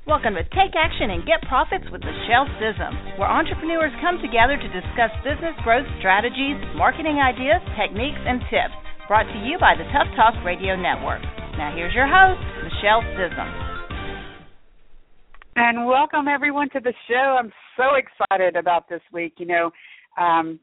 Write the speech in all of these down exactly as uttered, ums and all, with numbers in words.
Welcome to Take Action and Get Profits with Michelle Sissom, where entrepreneurs come together to discuss business growth strategies, marketing ideas, techniques, and tips. Brought to you by the Tough Talk Radio Network. Now here's your host, Michelle Sissom. And welcome everyone to the show. I'm so excited about this week. You know, um,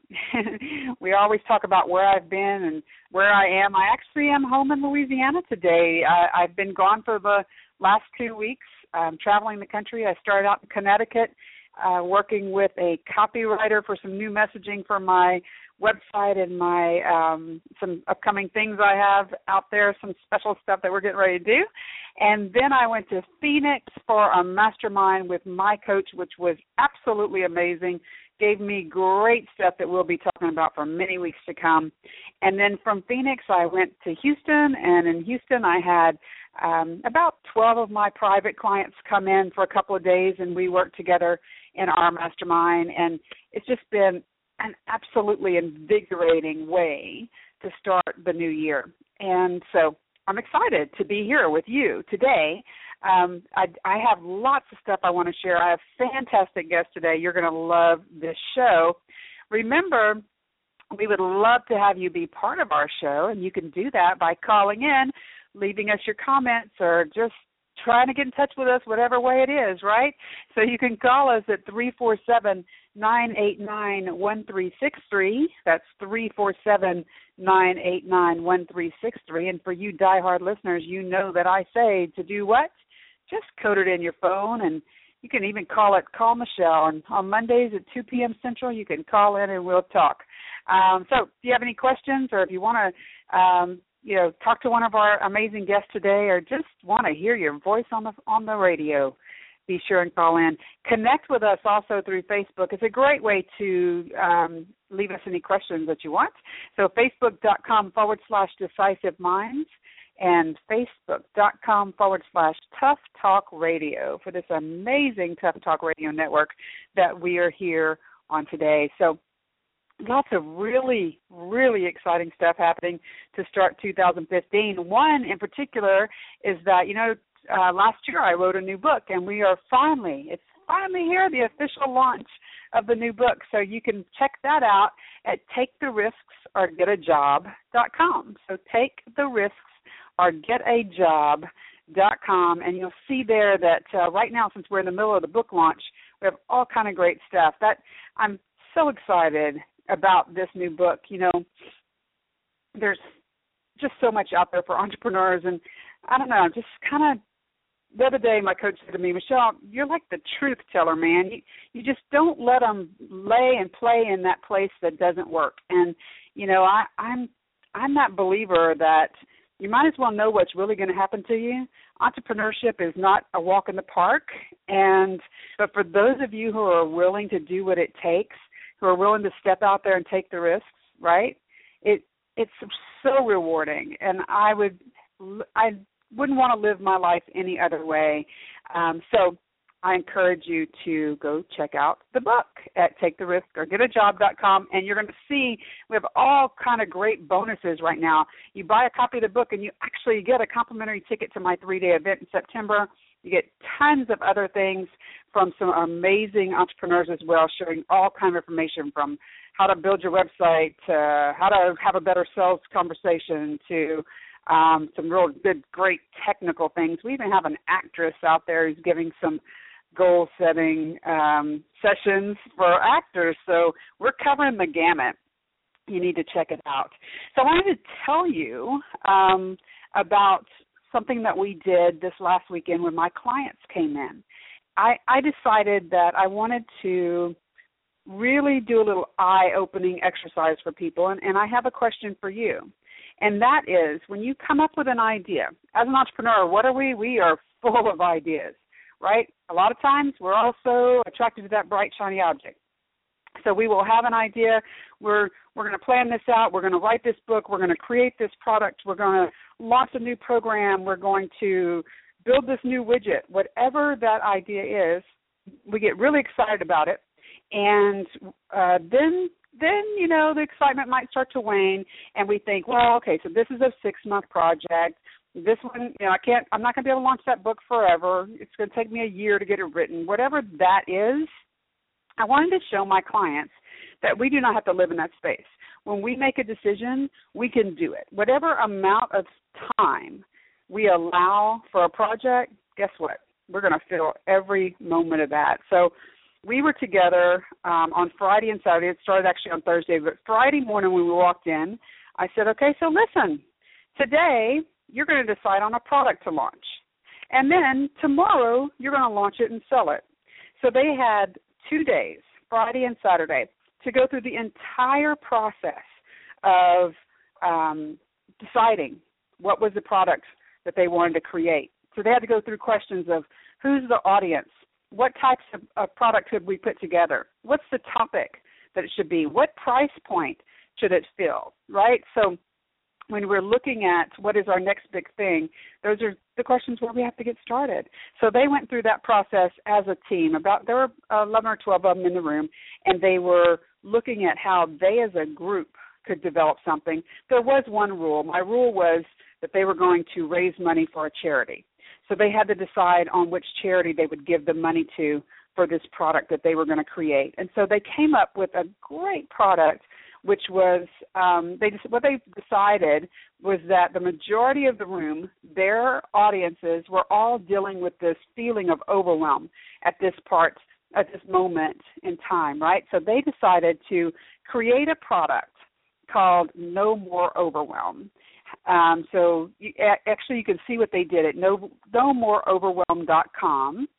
we always talk about where I've been and where I am. I actually am home in Louisiana today. I, I've been gone for the last two weeks. Um, traveling the country. I started out in Connecticut uh, working with a copywriter for some new messaging for my website and my um, some upcoming things I have out there, some special stuff that we're getting ready to do. And then I went to Phoenix for a mastermind with my coach, which was absolutely amazing. Gave me great stuff that we'll be talking about for many weeks to come. And then from Phoenix, I went to Houston, and in Houston I had um, about twelve of my private clients come in for a couple of days, and we worked together in our mastermind. And it's just been an absolutely invigorating way to start the new year. And so I'm excited to be here with you today. Um, I, I have lots of stuff I want to share. I have fantastic guests today. You're going to love this show. Remember, we would love to have you be part of our show, and you can do that by calling in, leaving us your comments, or just trying to get in touch with us whatever way it is, right? So you can call us at three four seven, nine eight nine, one three six three. That's three four seven, nine eight nine, one three six three. And for you diehard listeners, you know that I say to do what? Just code it in your phone, and you can even call it Call Michelle. And on Mondays at two p.m. Central, you can call in and we'll talk. Um, so if you have any questions, or if you want to um, you know, talk to one of our amazing guests today, or just want to hear your voice on the on the radio, be sure and call in. Connect with us also through Facebook. It's a great way to um, leave us any questions that you want. So facebook.com forward slash decisive minds and facebook.com forward slash Tough Talk Radio for this amazing Tough Talk Radio network that we are here on today. So lots of really, really exciting stuff happening to start two thousand fifteen. One in particular is that, you know, uh, last year I wrote a new book, and we are finally, it's finally here, the official launch of the new book. So you can check that out at take the risks or get a job dot com. So take the risks or get a job dot com, and you'll see there that uh, right now, since we're in the middle of the book launch, we have all kind of great stuff. That I'm so excited about this new book. You know, there's just so much out there for entrepreneurs, and I don't know, just kind of the other day my coach said to me, Michelle, you're like the truth teller, man. You, you just don't let them lay and play in that place that doesn't work. And, you know, I, I'm I'm that believer that you might as well know what's really going to happen to you. Entrepreneurship is not a walk in the park, and but for those of you who are willing to do what it takes, who are willing to step out there and take the risks, right? It it's so rewarding, and I would I wouldn't want to live my life any other way. Um, so I encourage you to go check out the book at take the risk or get a job dot com, and you're going to see we have all kind of great bonuses right now. You buy a copy of the book, and you actually get a complimentary ticket to my three-day event in September. You get tons of other things from some amazing entrepreneurs as well, showing all kind of information from how to build your website to how to have a better sales conversation to um, some real good, great technical things. We even have an actress out there who's giving some goal-setting um, sessions for actors. So we're covering the gamut. You need to check it out. So I wanted to tell you um, about something that we did this last weekend when my clients came in. I, I decided that I wanted to really do a little eye-opening exercise for people, and, and I have a question for you. And that is, when you come up with an idea, as an entrepreneur, what are we? We are full of ideas, right? A lot of times we're also attracted to that bright, shiny object. So we will have an idea. We're we're going to plan this out. We're going to write this book. We're going to create this product. We're going to launch a new program. We're going to build this new widget. Whatever that idea is, we get really excited about it. And uh, then, then you know, the excitement might start to wane, and we think, well, okay, so this is a six-month project. this one, you know, I can't, I'm not going to be able to launch that book forever. It's going to take me a year to get it written. Whatever that is, I wanted to show my clients that we do not have to live in that space. When we make a decision, we can do it. Whatever amount of time we allow for a project, guess what? We're going to feel every moment of that. So we were together um, on Friday and Saturday. It started actually on Thursday, but Friday morning when we walked in, I said, okay, so listen, today you're going to decide on a product to launch. And then tomorrow you're going to launch it and sell it. So they had two days, Friday and Saturday, to go through the entire process of um, deciding what was the product that they wanted to create. So they had to go through questions of who's the audience, what types of, of product could we put together, what's the topic that it should be, what price point should it fill, right? So when we're looking at what is our next big thing, those are the questions where we have to get started. So they went through that process as a team. About there were eleven or twelve of them in the room, and they were looking at how they as a group could develop something. There was one rule. My rule was that they were going to raise money for a charity. So they had to decide on which charity they would give the money to for this product that they were going to create. And so they came up with a great product, which was um, they just, what they decided was that the majority of the room, their audiences, were all dealing with this feeling of overwhelm at this part, at this moment in time, right? So they decided to create a product called No More Overwhelm. Um, so you, actually you can see what they did at no, no more overwhelm dot com,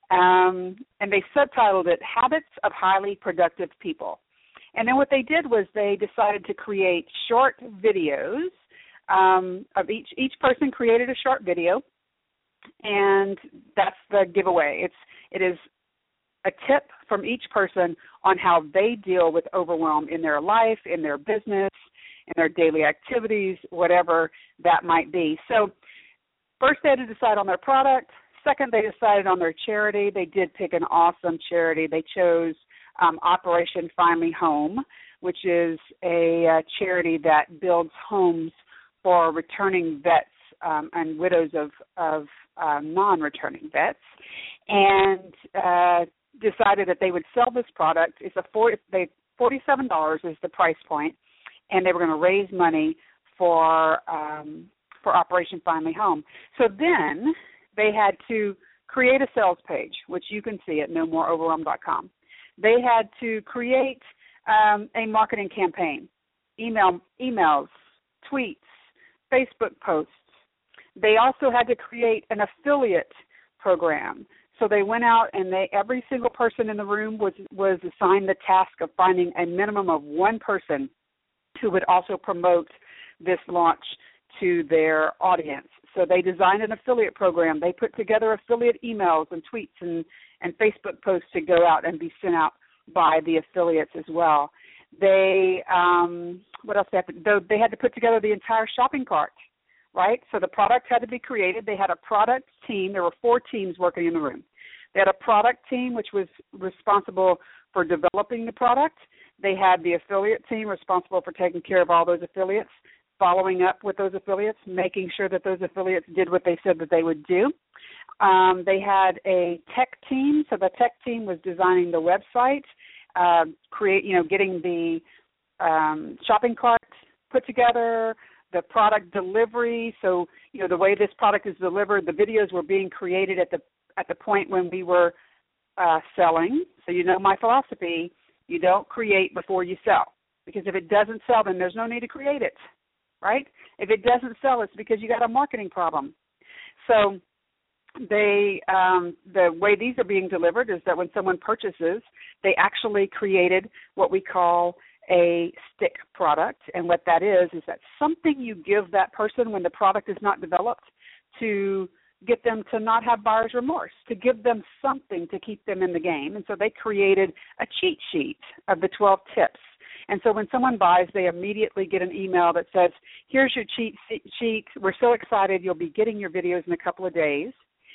um, and they subtitled it Habits of Highly Productive People. And then what they did was they decided to create short videos um, of each, each person created a short video, and that's the giveaway. It's, it is a tip from each person on how they deal with overwhelm in their life, in their business, in their daily activities, whatever that might be. So first they had to decide on their product. Second, they decided on their charity. They did pick an awesome charity. They chose um, Operation Finally Home, which is a, a charity that builds homes for returning vets um, and widows of, of uh, non-returning vets, and uh, decided that they would sell this product. It's a forty, they, forty-seven dollars is the price point, and they were going to raise money for um, for Operation Finally Home. So then they had to create a sales page, which you can see at no more overwhelm dot com. They had to create um, a marketing campaign, email, emails, tweets, Facebook posts. They also had to create an affiliate program. So they went out and they every single person in the room was, was assigned the task of finding a minimum of one person who would also promote this launch to their audience. So they designed an affiliate program. They put together affiliate emails and tweets and, and Facebook posts to go out and be sent out by the affiliates as well. They, um, what else they had to, they had to put together the entire shopping cart, right? So the product had to be created. They had a product team. There were four teams working in the room. They had a product team, which was responsible for developing the product. They had the affiliate team responsible for taking care of all those affiliates, following up with those affiliates, making sure that those affiliates did what they said that they would do. Um, they had a tech team, so the tech team was designing the website, uh, create, you know, getting the um, shopping cart put together, the product delivery. So, you know, the way this product is delivered, the videos were being created at the at the point when we were uh, selling. So, you know, my philosophy: you don't create before you sell, because if it doesn't sell, then there's no need to create it. Right? If it doesn't sell, it's because you got a marketing problem. So they, um, the way these are being delivered is that when someone purchases, they actually created what we call a stick product. And what that is, is that something you give that person when the product is not developed to get them to not have buyer's remorse, to give them something to keep them in the game. And so they created a cheat sheet of the twelve tips. And so when someone buys, they immediately get an email that says, here's your cheat sheet. We're so excited. You'll be getting your videos in a couple of days.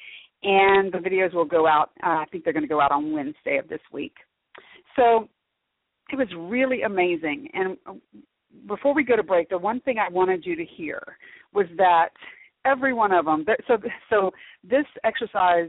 And the videos will go out, uh, I think they're going to go out on Wednesday of this week. So it was really amazing. And before we go to break, the one thing I wanted you to hear was that every one of them. So, so this exercise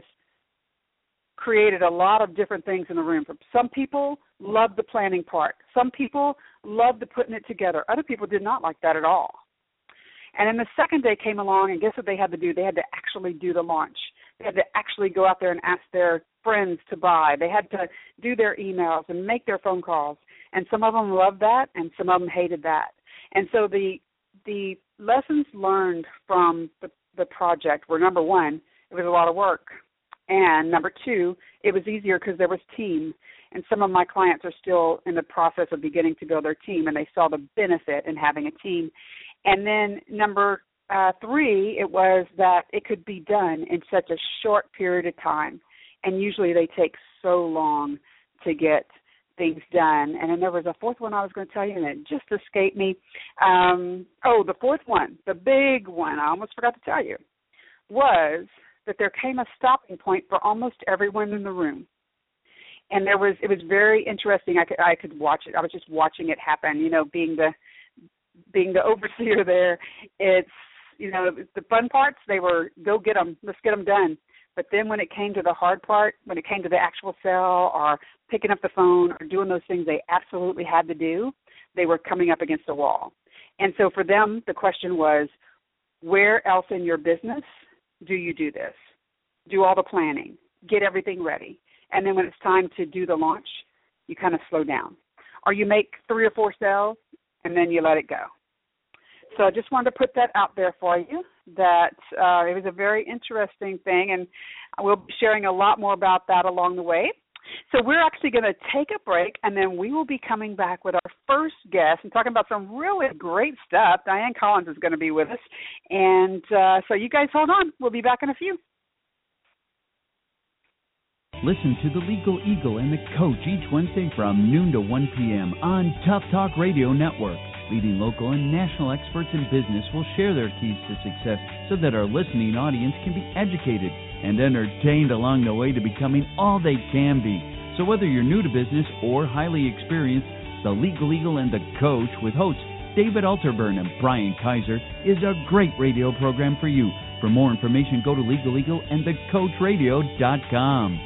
created a lot of different things in the room. Some people loved the planning part. Some people loved the putting it together. Other people did not like that at all. And then the second day came along, and guess what they had to do? They had to actually do the launch. They had to actually go out there and ask their friends to buy. They had to do their emails and make their phone calls. And some of them loved that, and some of them hated that. And so the the lessons learned from the, the project were, number one, it was a lot of work. And number two, it was easier because there was team. And some of my clients are still in the process of beginning to build their team, and they saw the benefit in having a team. And then number uh, three, it was that it could be done in such a short period of time. And usually they take so long to get things done. And then there was a fourth one I was going to tell you, and it just escaped me. Um, oh, the fourth one, the big one, I almost forgot to tell you, was that there came a stopping point for almost everyone in the room. And there was, it was very interesting. I could, I could watch it. I was just watching it happen, you know, being the, being the overseer there. It's, you know, the fun parts, they were, go get them, let's get them done. But then when it came to the hard part, when it came to the actual sale or picking up the phone or doing those things they absolutely had to do, they were coming up against a wall. And so for them, the question was, where else in your business do you do this? Do all the planning, get everything ready. And then when it's time to do the launch, you kind of slow down. Or you make three or four sales, and then you let it go. So I just wanted to put that out there for you, that uh, it was a very interesting thing, and we'll be sharing a lot more about that along the way. So we're actually going to take a break, and then we will be coming back with our first guest and talking about some really great stuff. Diane Collins is going to be with us. And uh, so you guys hold on. We'll be back in a few. Listen to The Legal Eagle and The Coach each Wednesday from noon to one p.m. on Tough Talk Radio Network. Leading local and national experts in business will share their keys to success so that our listening audience can be educated and entertained along the way to becoming all they can be. So whether you're new to business or highly experienced, The Legal Eagle and The Coach with hosts David Alterburn and Brian Kaiser is a great radio program for you. For more information, go to Legal Eagle and the coach radio dot com.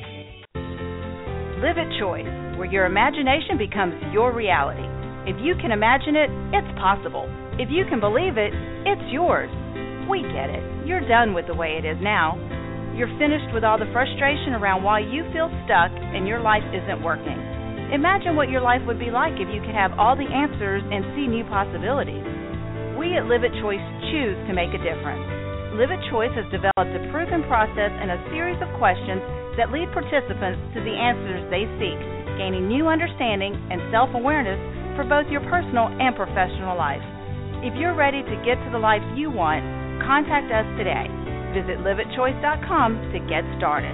Live at Choice, where your imagination becomes your reality. If you can imagine it, it's possible. If you can believe it, it's yours. We get it. You're done with the way it is now. You're finished with all the frustration around why you feel stuck and your life isn't working. Imagine what your life would be like if you could have all the answers and see new possibilities. We at Live at Choice choose to make a difference. Live at Choice has developed a proven process and a series of questions that lead participants to the answers they seek, gaining new understanding and self-awareness for both your personal and professional life. If you're ready to get to the life you want, contact us today. Visit live at choice dot com to get started.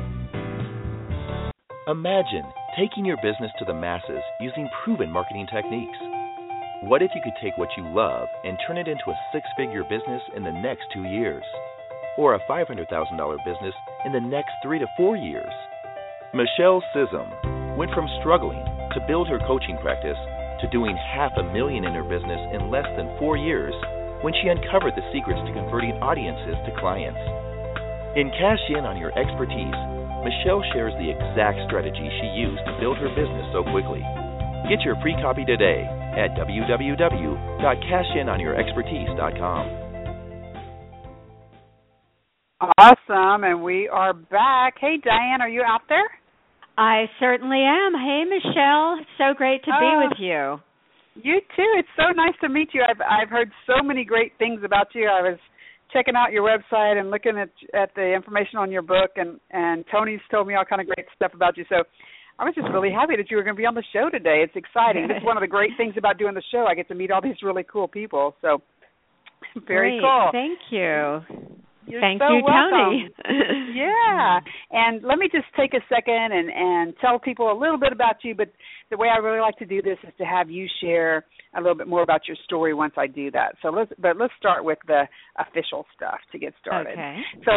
Imagine taking your business to the masses using proven marketing techniques. What if you could take what you love and turn it into a six-figure business in the next two years? Or a five hundred thousand dollars business in the next three to four years? Michelle Sissom went from struggling to build her coaching practice to doing half a million in her business in less than four years when she uncovered the secrets to converting audiences to clients. In Cash In on Your Expertise, Michelle shares the exact strategy she used to build her business so quickly. Get your free copy today at w w w dot cash in on your expertise dot com. Awesome, and we are back. Hey, Diane, are you out there? I certainly am. Hey, Michelle. So great to be uh, with you. You too. It's so nice to meet you. I've I've heard so many great things about you. I was checking out your website and looking at at the information on your book, and, and Tony's told me all kind of great stuff about you. So I was just really happy that you were going to be on the show today. It's exciting. It's one of the great things about doing the show. I get to meet all these really cool people. So very great. cool. Thank you. You're Thank so you, welcome. Tony. Yeah. And let me just take a second and, and tell people a little bit about you, but the way I really like to do this is to have you share a little bit more about your story once I do that. So let's but let's start with the official stuff to get started. Okay. So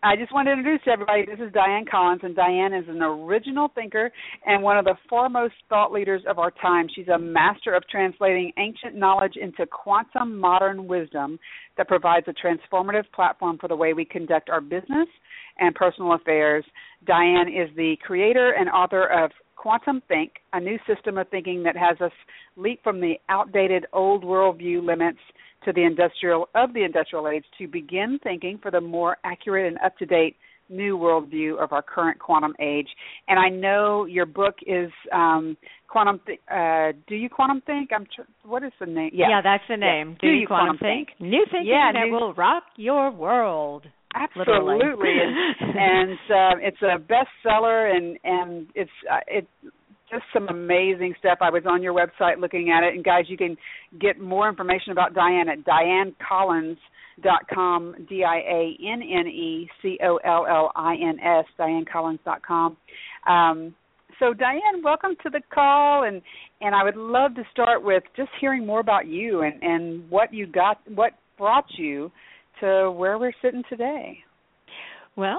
I just want to introduce everybody. This is Diane Collins, and Diane is an original thinker and one of the foremost thought leaders of our time. She's a master of translating ancient knowledge into quantum modern wisdom that provides a transformative platform for the way we conduct our business and personal affairs. Diane is the creator and author of Quantum Think, a new system of thinking that has us leap from the outdated old worldview limits to the industrial of the industrial age to begin thinking for the more accurate and up-to-date new worldview of our current quantum age. And I know your book is um, Quantum. Th- uh, do you quantum think? I'm. Tr- what is the name? Yeah, yeah that's the name. Yeah. Do, do you, you quantum, quantum think? think? New thinking yeah, that new... will rock your world. Absolutely, and, and uh, it's a bestseller, and and it's uh, it's just some amazing stuff. I was on your website looking at it, and guys, you can get more information about Diane at diane collins dot com, D I A N N E C O L L I N S, diane collins dot com. Um, so, Diane, welcome to the call, and, and I would love to start with just hearing more about you and, and what you got, what brought you to where we're sitting today. Well,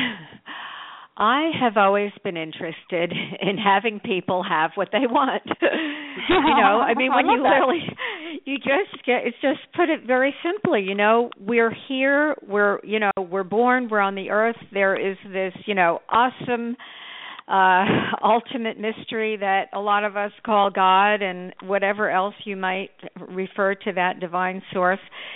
I have always been interested in having people have what they want. you know, I mean, when I you that. literally, you just get, it's just put it very simply, you know, we're here, we're, you know, we're born, we're on the earth, there is this, you know, awesome uh, ultimate mystery that a lot of us call God and whatever else you might refer to that divine source.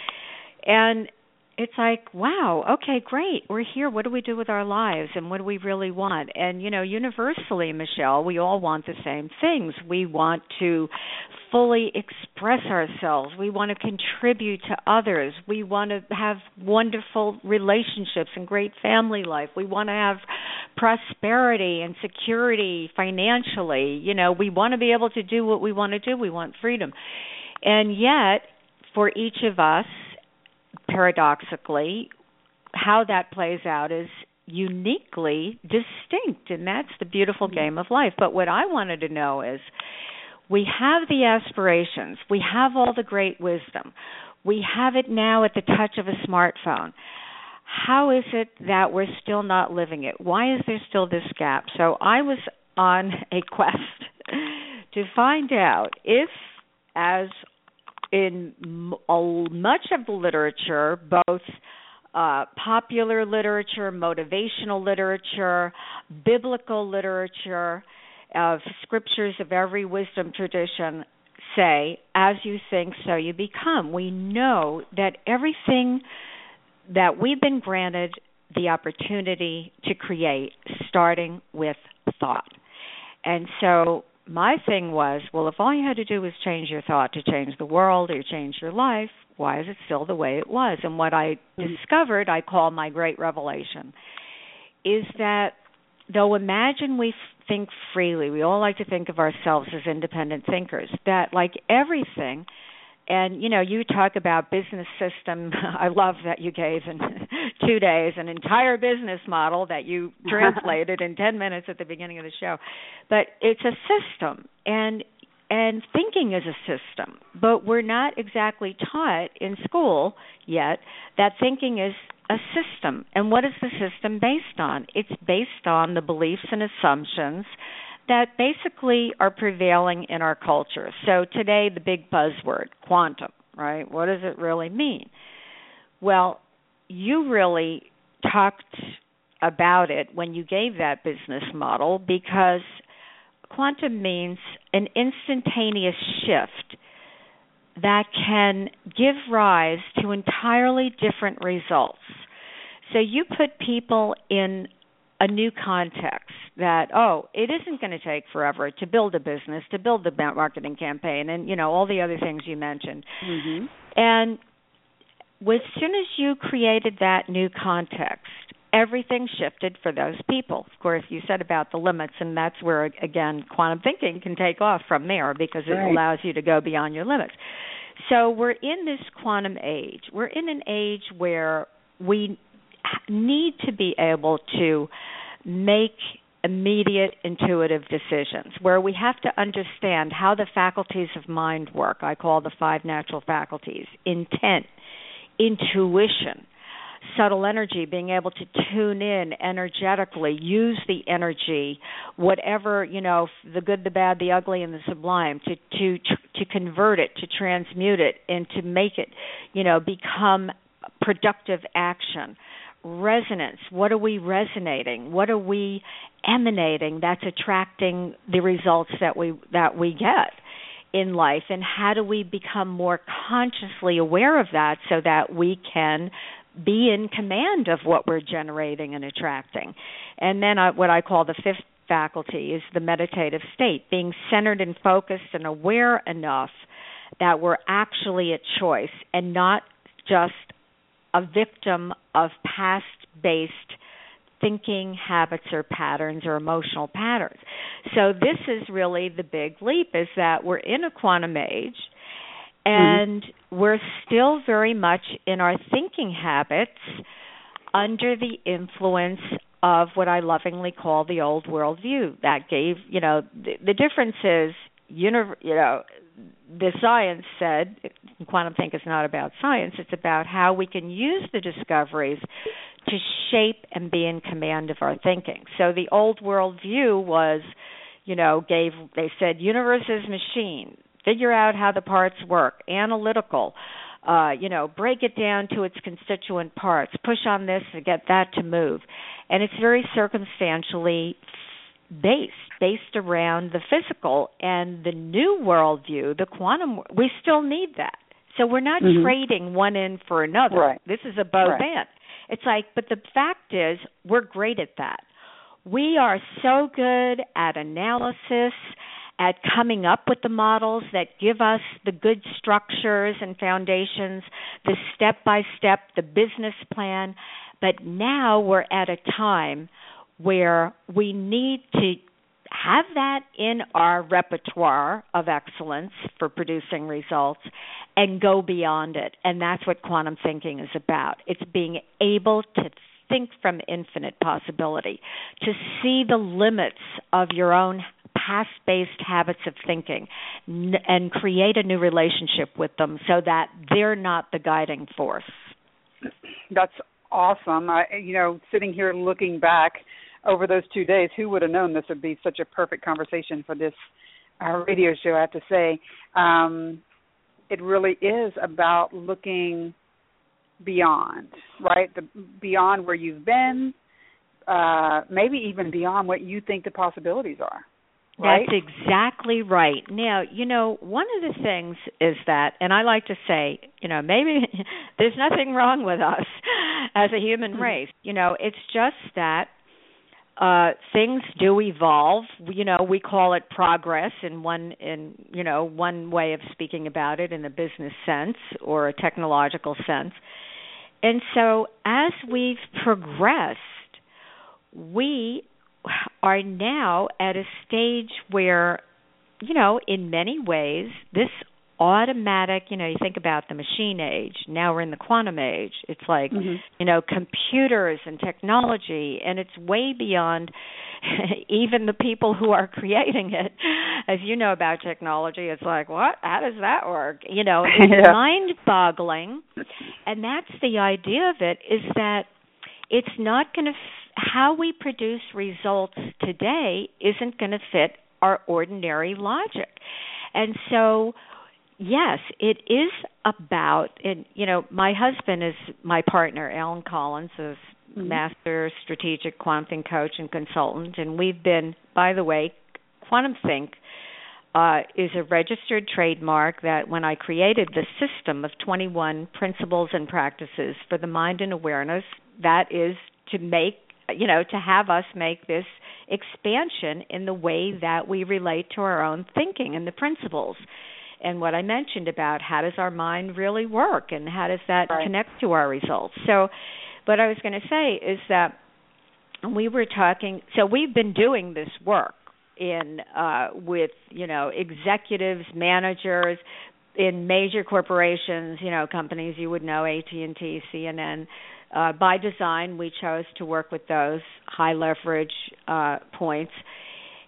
And it's like, wow, okay, great. We're here. What do we do with our lives, and what do we really want? And, you know, universally, Michelle, we all want the same things. We want to fully express ourselves. We want to contribute to others. We want to have wonderful relationships and great family life. We want to have prosperity and security financially. You know, we want to be able to do what we want to do. We want freedom. And yet, for each of us, paradoxically, how that plays out is uniquely distinct, and that's the beautiful game of life. But what I wanted to know is, we have the aspirations, we have all the great wisdom, we have it now at the touch of a smartphone. How is it that we're still not living it? Why is there still this gap? So I was on a quest to find out if, as in much of the literature, both uh, popular literature, motivational literature, biblical literature, of scriptures of every wisdom tradition say, as you think, so you become. We know that everything that we've been granted the opportunity to create, starting with thought. And so my thing was, well, if all you had to do was change your thought to change the world or change your life, why is it still the way it was? And what I discovered, I call my great revelation, is that though imagine we think freely, we all like to think of ourselves as independent thinkers, that like everything, and, you know, you talk about business system. I love that you gave in two days an entire business model that you translated in ten minutes at the beginning of the show. But it's a system, and and thinking is a system. But we're not exactly taught in school yet that thinking is a system. And what is the system based on? It's based on the beliefs and assumptions that basically are prevailing in our culture. So today, the big buzzword, quantum, right? What does it really mean? Well, you really talked about it when you gave that business model, because quantum means an instantaneous shift that can give rise to entirely different results. So you put people in a new context that, oh, it isn't going to take forever to build a business, to build the marketing campaign, and, you know, all the other things you mentioned. Mm-hmm. And as soon as you created that new context, everything shifted for those people. Of course, you said about the limits, and that's where, again, quantum thinking can take off from there, because it right. allows you to go beyond your limits. So we're in this quantum age. We're in an age where we need to be able to make immediate intuitive decisions, where we have to understand how the faculties of mind work. I call the five natural faculties: intent, intuition, subtle energy, being able to tune in energetically, use the energy, whatever, you know, the good, the bad, the ugly, and the sublime, to to to convert it, to transmute it, and to make it, you know, become productive action. Resonance, what are we resonating? What are we emanating that's attracting the results that we that we get in life? And how do we become more consciously aware of that so that we can be in command of what we're generating and attracting? And then uh, what I call the fifth faculty is the meditative state, being centered and focused and aware enough that we're actually at choice and not just a victim of past-based thinking habits or patterns or emotional patterns. So this is really the big leap, is that we're in a quantum age and mm-hmm. we're still very much in our thinking habits under the influence of what I lovingly call the old world view. That gave, you know, the, the difference is, you know, the science said, quantum think is not about science, it's about how we can use the discoveries to shape and be in command of our thinking. So the old world view was, you know, gave, they said, universe is machine, figure out how the parts work, analytical, uh, you know, break it down to its constituent parts, push on this to get that to move. And it's very circumstantially based, based around the physical. And the new worldview, the quantum, we still need that. So we're not mm-hmm. trading one end for another. Right. This is a both right. and. It's like, but the fact is, we're great at that. We are so good at analysis, at coming up with the models that give us the good structures and foundations, the step-by-step, the business plan. But now we're at a time where we need to have that in our repertoire of excellence for producing results and go beyond it. And that's what quantum thinking is about. It's being able to think from infinite possibility, to see the limits of your own past-based habits of thinking n- and create a new relationship with them so that they're not the guiding force. That's awesome. I, you know, sitting here looking back over those two days, who would have known this would be such a perfect conversation for this uh, radio show, I have to say. Um, it really is about looking beyond, right? The, beyond where you've been, uh, maybe even beyond what you think the possibilities are. Right? That's exactly right. Now, you know, one of the things is that, and I like to say, you know, maybe there's nothing wrong with us as a human race. You know, it's just that uh, things do evolve. You know, we call it progress in one, in you know, one way of speaking about it in a business sense or a technological sense. And so, as we've progressed, we are now at a stage where, you know, in many ways, this automatic, you know, you think about the machine age, now we're in the quantum age. It's like, mm-hmm. you know, computers and technology, and it's way beyond even the people who are creating it. As you know about technology, it's like, what? How does that work? You know, it's yeah. mind-boggling, and that's the idea of it, is that it's not going to how we produce results today isn't going to fit our ordinary logic. And so, yes, it is about, and, you know, my husband is my partner, Alan Collins, is mm-hmm. master strategic quantum coach and consultant, and we've been, by the way, Quantum Think uh, is a registered trademark that when I created the system of twenty-one principles and practices for the mind and awareness, that is to make you know, to have us make this expansion in the way that we relate to our own thinking and the principles. And what I mentioned about how does our mind really work and how does that right. connect to our results. So what I was going to say is that we were talking, so we've been doing this work in uh, with, you know, executives, managers in major corporations, you know, companies you would know, A T and T, C N N. Uh, by design, we chose to work with those high leverage uh, points.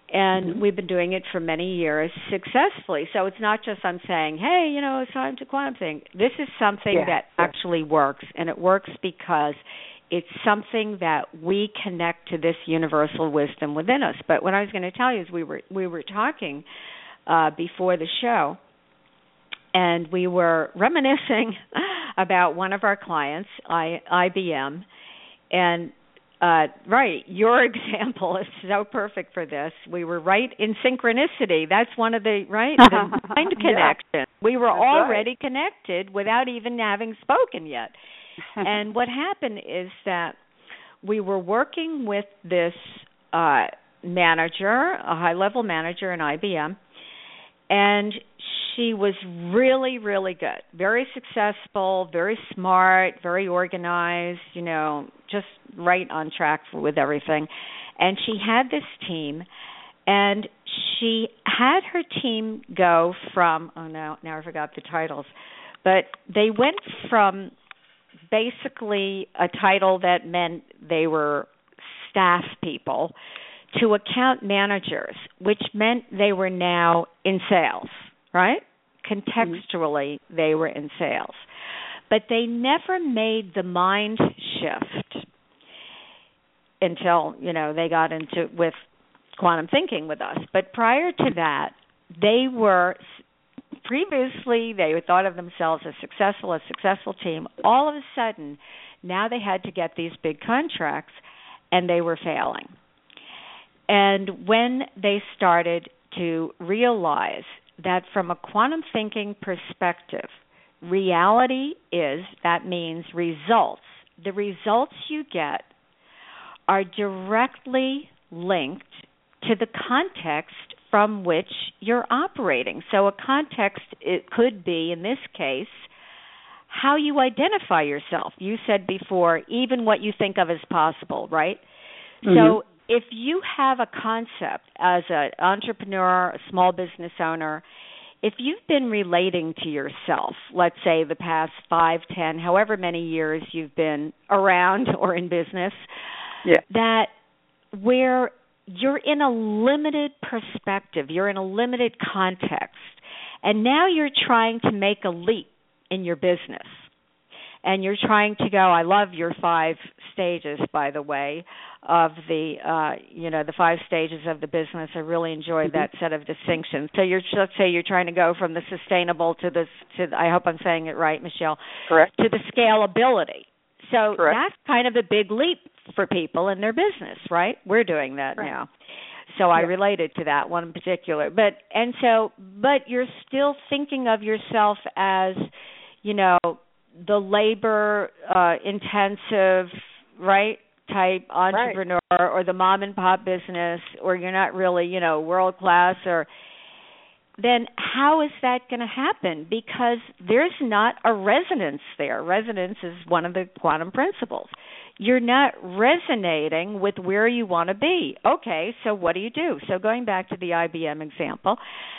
and mm-hmm. we've been doing it for many years successfully. So it's not just I'm saying, hey, you know, it's time to quantum think. This is something yeah. that yeah. actually works, and it works because it's something that we connect to this universal wisdom within us. But what I was going to tell you is we were we were talking uh, before the show, and we were reminiscing about one of our clients, I, I B M, and uh, right, your example is so perfect for this. We were right in synchronicity. That's one of the, right, the mind connection. Yeah. We were That's already right. connected without even having spoken yet. And what happened is that we were working with this uh, manager, a high-level manager in I B M, and she was really, really good, very successful, very smart, very organized, you know, just right on track with everything. And she had this team, and she had her team go from, oh, no, now I forgot the titles, but they went from basically a title that meant they were staff people to account managers, which meant they were now in sales, right? Contextually, mm-hmm. they were in sales. But they never made the mind shift until, you know, they got into with quantum thinking with us. But prior to that, they were previously, they thought of themselves as successful, a successful team. All of a sudden, now they had to get these big contracts, and they were failing. And when they started to realize that from a quantum thinking perspective, reality is, that means results. The results you get are directly linked to the context from which you're operating. So a context, it could be, in this case, how you identify yourself. You said before, even what you think of as possible, right? Mm-hmm. So if you have a concept as an entrepreneur, a small business owner, if you've been relating to yourself, let's say the past five, ten, however many years you've been around or in business, yeah. that where you're in a limited perspective, you're in a limited context, and now you're trying to make a leap in your business. And you're trying to go, I love your five stages, by the way, of the, uh, you know, the five stages of the business. I really enjoyed mm-hmm. that set of distinctions. So you're, let's say you're trying to go from the sustainable to the, to the, I hope I'm saying it right, Michelle, correct, to the scalability. So correct. That's kind of a big leap for people in their business, right? We're doing that right. now. So I yeah. related to that one in particular. But, and so, but you're still thinking of yourself as, you know, the labor uh, intensive, right, type entrepreneur right. or the mom and pop business, or you're not really, you know, world class, or then how is that going to happen? Because there's not a resonance there. Resonance is one of the quantum principles. You're not resonating with where you want to be. Okay, so what do you do? So going back to the I B M example,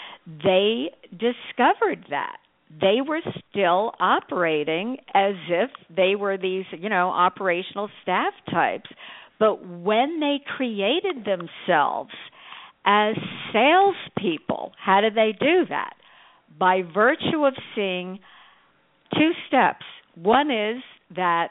they discovered that. They were still operating as if they were these, you know, operational staff types. But when they created themselves as salespeople, how did they do that? By virtue of seeing two steps. One is that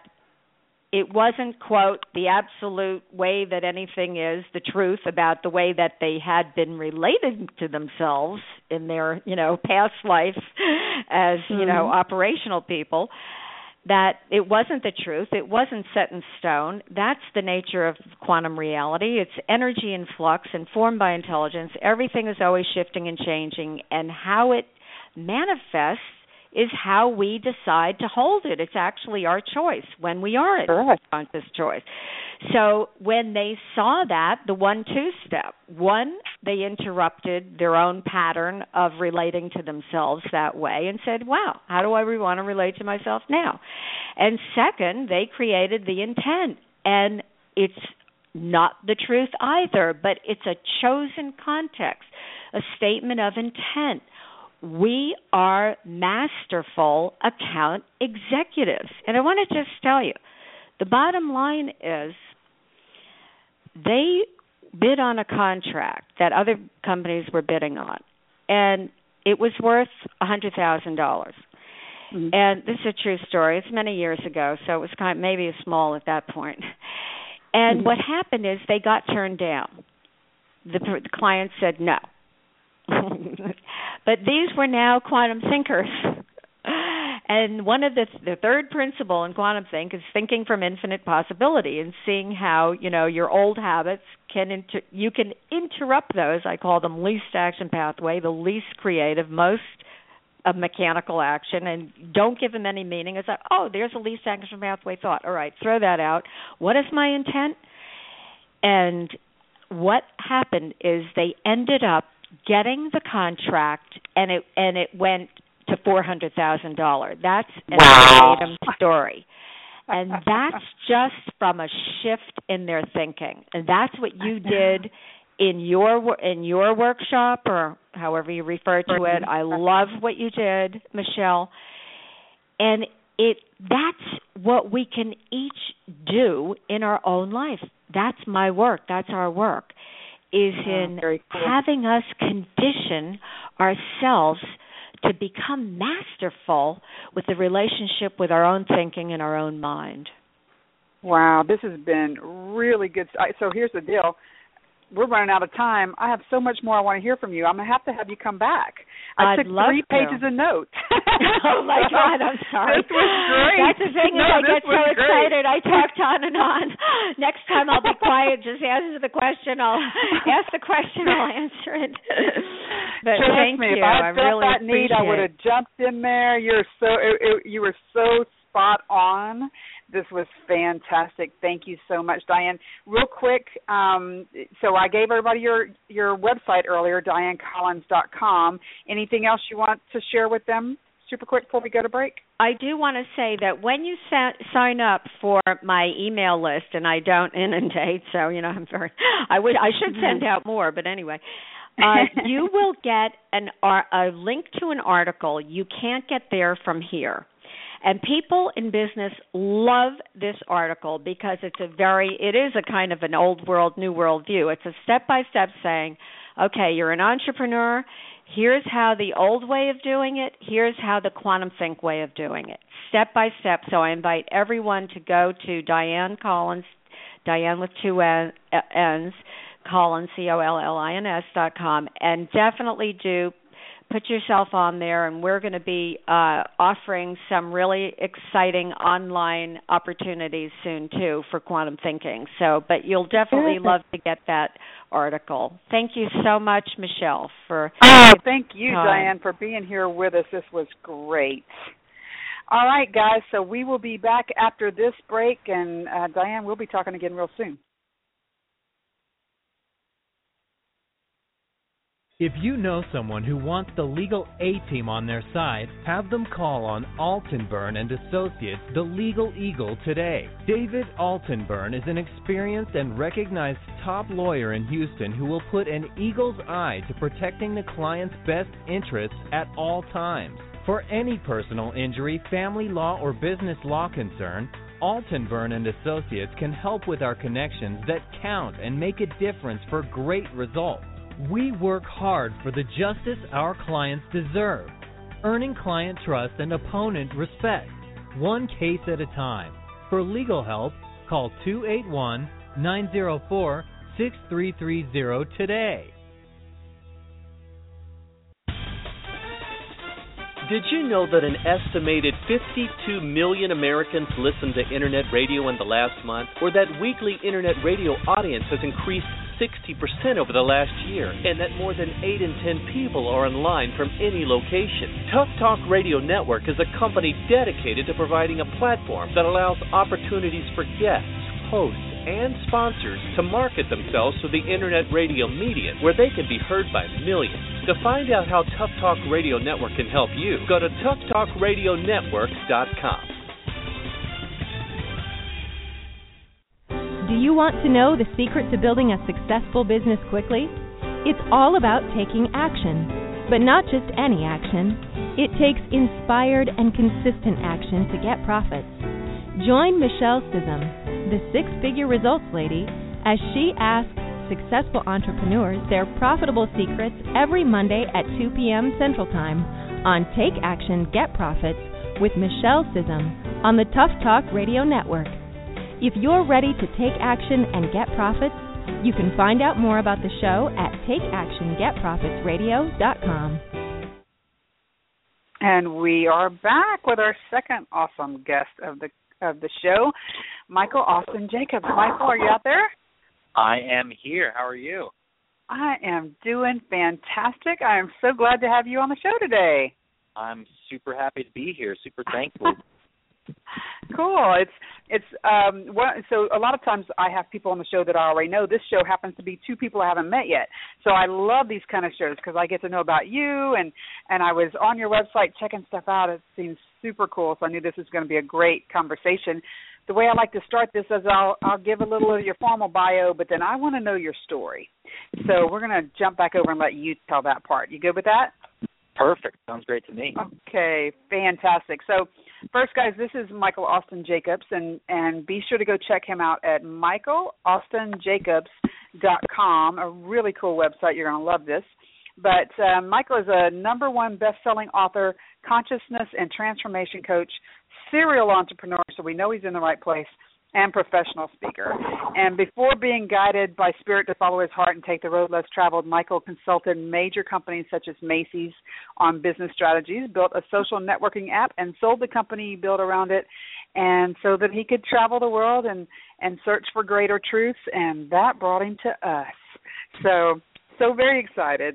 it wasn't, quote, the absolute way that anything is, the truth about the way that they had been related to themselves in their, you know, past life as, mm-hmm. you know, operational people, that it wasn't the truth. It wasn't set in stone. That's the nature of quantum reality. It's energy in flux, informed by intelligence. Everything is always shifting and changing, and how it manifests is how we decide to hold it. It's actually our choice when we are in conscious choice. So when they saw that, the one-two step, one, they interrupted their own pattern of relating to themselves that way and said, wow, how do I want to relate to myself now? And second, they created the intent. And it's not the truth either, but it's a chosen context, a statement of intent. We are masterful account executives. And I want to just tell you, the bottom line is they bid on a contract that other companies were bidding on, and it was worth one hundred thousand dollars. Mm-hmm. And this is a true story. It's many years ago, so it was kind of maybe small at that point. And mm-hmm. what happened is they got turned down. The, the client said no. But these were now quantum thinkers. And one of the the third principle in quantum think is thinking from infinite possibility and seeing how, you know, your old habits can inter- you can interrupt those. I call them least action pathway, the least creative, most of mechanical action, and don't give them any meaning. It's like, oh, there's a least action pathway thought. All right, throw that out. What is my intent? And what happened is they ended up getting the contract, and it and it went to four hundred thousand dollars. That's an wow. verbatim story. And that's just from a shift in their thinking. And that's what you did in your in your workshop, or however you refer to it. I love what you did, Michelle. And it that's what we can each do in our own life. That's my work. That's our work, is in oh, cool. having us condition ourselves to become masterful with the relationship with our own thinking and our own mind. Wow, this has been really good. So here's the deal. We're running out of time. I have so much more I want to hear from you. I'm going to have to have you come back. I I'd took love three to. pages of notes. Oh, my God, I'm sorry. This was great. That's the thing, no, is I get so great. excited. I talked on and on. Next time I'll be quiet. Just answer the question. I'll ask the question. I'll answer it. But Trust thank me, you. If I, I really that need, I would have jumped in there. You're so it, it, you were so spot on. This was fantastic. Thank you so much, Diane. Real quick, um, so I gave everybody your, your website earlier, diane collins dot com. Anything else you want to share with them super quick before we go to break? I do want to say that when you sa- sign up for my email list, and I don't inundate, so, you know, I'm very, I would, I should send out more, but anyway, uh, you will get an a link to an article. You can't get there from here. And people in business love this article because it's a very, it is a kind of an old world, new world view. It's a step-by-step saying, okay, you're an entrepreneur. Here's how the old way of doing it. Here's how the quantum think way of doing it, step by step. So I invite everyone to go to Diane Collins, Diane with two N's, Collins, C O L L I N S dot com, and definitely do put yourself on there, and we're going to be uh, offering some really exciting online opportunities soon, too, for quantum thinking. So, but you'll definitely love to get that article. Thank you so much, Michelle, for Oh, thank you, time. Diane, for being here with us. This was great. All right, guys, so we will be back after this break, and uh, Diane, we'll be talking again real soon. If you know someone who wants the Legal A-Team on their side, have them call on Altenburn and Associates, the Legal Eagle, today. David Altenburn is an experienced and recognized top lawyer in Houston who will put an eagle's eye to protecting the client's best interests at all times. For any personal injury, family law, or business law concern, Altenburn and Associates can help with our connections that count and make a difference for great results. We work hard for the justice our clients deserve, earning client trust and opponent respect, one case at a time. For legal help, call two eight one, nine zero four, six three three zero today. Did you know that an estimated fifty-two million Americans listened to Internet radio in the last month, or that weekly Internet radio audience has increased sixty percent over the last year, and that more than eight in ten people are online from any location? Tough Talk Radio Network is a company dedicated to providing a platform that allows opportunities for guests, hosts, and sponsors to market themselves through the Internet radio medium, where they can be heard by millions. To find out how Tough Talk Radio Network can help you, go to tough talk radio network dot com. Do you want to know the secret to building a successful business quickly? It's all about taking action, but not just any action. It takes inspired and consistent action to get profits. Join Michelle Sissom, the six-figure results lady, as she asks successful entrepreneurs their profitable secrets every Monday at two p.m. Central Time on Take Action, Get Profits with Michelle Sissom on the Tough Talk Radio Network. If you're ready to take action and get profits, you can find out more about the show at take action get profits radio dot com. And we are back with our second awesome guest of the of the show, Michael Austin Jacobs. Michael, are you out there? I am here. How are you? I am doing fantastic. I am so glad to have you on the show today. I'm super happy to be here. Super thankful. Cool. It's it's um what, so a lot of times I have people on the show that I already know. This show happens to be two people I haven't met yet. So I love these kind of shows because I get to know about you, and and I was on your website checking stuff out. It seems super cool. So I knew this was going to be a great conversation. The way I like to start this is I'll I'll give a little of your formal bio, but then I want to know your story. So we're going to jump back over and let you tell that part. You good with that? Perfect. Sounds great to me. Okay, fantastic. So first, guys, this is Michael Austin Jacobs, and, and be sure to go check him out at michael austin jacobs dot com, a really cool website. You're going to love this. But uh, Michael is a number one best-selling author, consciousness and transformation coach, serial entrepreneur, so we know he's in the right place, and professional speaker. And before being guided by spirit to follow his heart and take the road less traveled, Michael consulted major companies such as Macy's on business strategies, built a social networking app, and sold the company he built around it, and so that he could travel the world and, and search for greater truths, and that brought him to us. So, so very excited.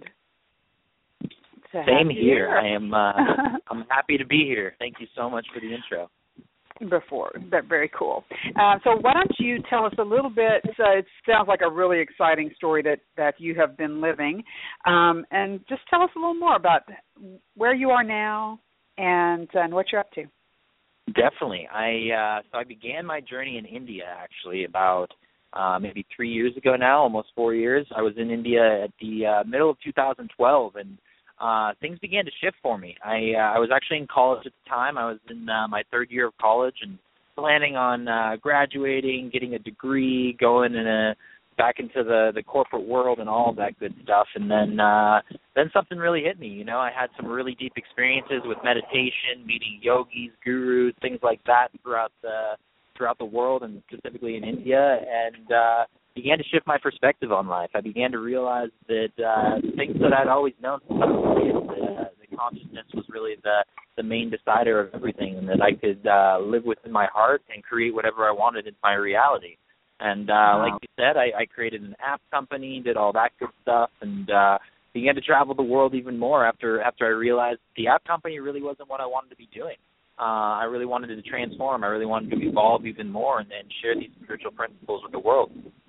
Same here. here. I am uh, I'm happy to be here. Thank you so much for the intro. Before. That very cool. Uh, so why don't you tell us a little bit, uh, it sounds like a really exciting story that, that you have been living, um, and just tell us a little more about where you are now and, and what you're up to. Definitely. I uh, so I began my journey in India, actually, about uh, maybe three years ago now, almost four years. I was in India at the uh, middle of two thousand twelve, and Uh, things began to shift for me. I uh, I was actually in college at the time. I was in uh, my third year of college and planning on uh, graduating, getting a degree, going in a, back into the, the corporate world and all of that good stuff. And then uh, then something really hit me. You know, I had some really deep experiences with meditation, meeting yogis, gurus, things like that throughout the throughout the world, and specifically in India. And uh, began to shift my perspective on life. I began to realize that uh, things that I'd always known subconsciously, the, the consciousness was really the, the main decider of everything, and that I could uh, live within my heart and create whatever I wanted in my reality. And uh, wow. like you said, I, I created an app company, did all that good stuff, and uh, began to travel the world even more after after I realized the app company really wasn't what I wanted to be doing. Uh, I really wanted to transform. I really wanted to evolve even more and, and share these spiritual principles with the world.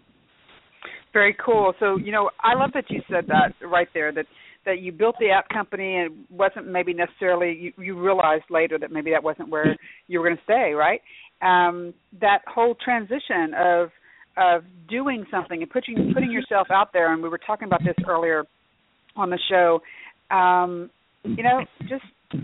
Very cool. So, you know, I love that you said that right there, that, that you built the app company and it wasn't maybe necessarily, you, you realized later that maybe that wasn't where you were going to stay, right? Um, that whole transition of of doing something and putting putting yourself out there, and we were talking about this earlier on the show, um, you know, just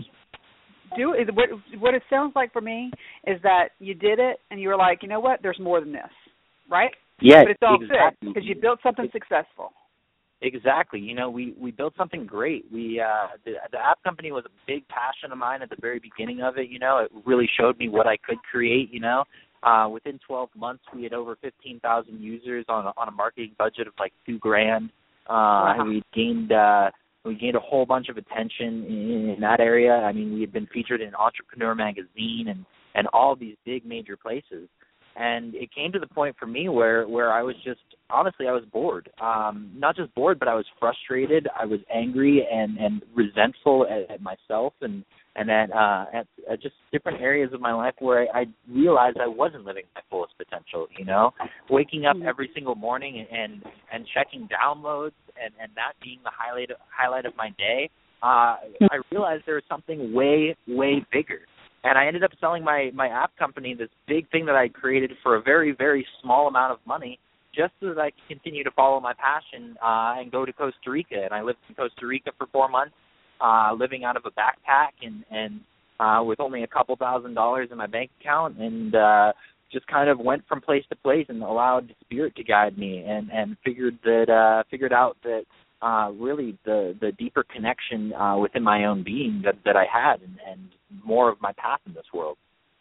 do it. What, what it sounds like for me is that you did it and you were like, you know what, there's more than this, right? Yeah, but it's all exactly. good because you built something successful. Exactly. You know, we, we built something great. We uh, the, the app company was a big passion of mine at the very beginning of it. You know, it really showed me what I could create. You know, uh, within twelve months, we had over fifteen thousand users on a, on a marketing budget of like two grand. Uh, wow. We gained uh, we gained a whole bunch of attention in, in that area. I mean, we had been featured in Entrepreneur Magazine and and all these big major places. And it came to the point for me where, where I was just, honestly, I was bored. Um, not just bored, but I was frustrated. I was angry and, and resentful at, at myself and, and at, uh, at, at just different areas of my life where I, I realized I wasn't living my fullest potential, you know. Waking up every single morning and, and, and checking downloads and, and that being the highlight, highlight of my day, uh, I realized there was something way, way bigger. And I ended up selling my, my app company, this big thing that I created for a very, very small amount of money, just so that I could continue to follow my passion uh, and go to Costa Rica. And I lived in Costa Rica for four months, uh, living out of a backpack and, and uh, with only a couple thousand dollars in my bank account, and uh, just kind of went from place to place and allowed the Spirit to guide me, and, and figured that uh, figured out that uh, really the the deeper connection uh, within my own being that, that I had, and, and more of my path in this world.